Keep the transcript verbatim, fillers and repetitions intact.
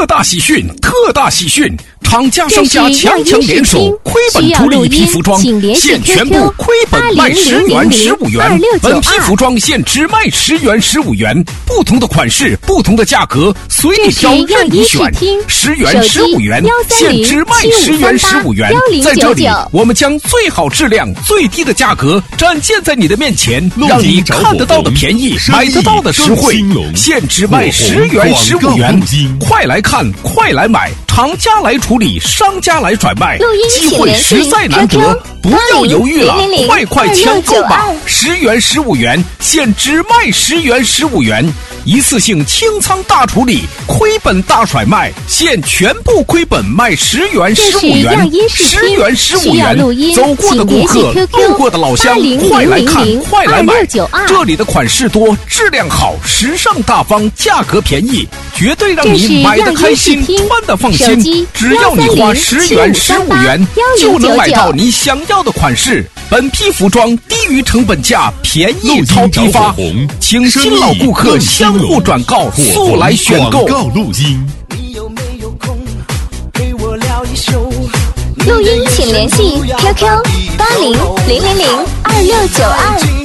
特大喜讯！特大喜讯！厂家商家强强联手，亏本处理一批服装，现全部亏本卖十元、十五元。本批服装现只卖十元、十五元，不同的款式，不同的价格，随你挑，任你选。十元、十五元，现只卖十元、十五元。在这里，我们将最好质量、最低的价格展现在你的面前，让你看得到的便宜，买得到的实惠。现只卖十元、十五元，快来看，快来买！厂家来处理，商家来转卖，机会实在难得，不要犹豫了，快快抢购吧！十元、十五元，现只卖十元、十五元，一次性清仓大处理，亏本大甩卖，现全部亏本卖十元、十五元，十元、十五元。走过的顾客，路过的老乡，快来看，快来买！这里的款式多，质量好，时尚大方，价格便宜，绝对让你买得开心，穿得放心。只要你花十元、十五元，就能买到你想要的款式。本批服装低于成本价，便宜超批发，请新老顾客相互转告，速来选购。 录音， 录音请联系 Q Q 八零零零零二六九二。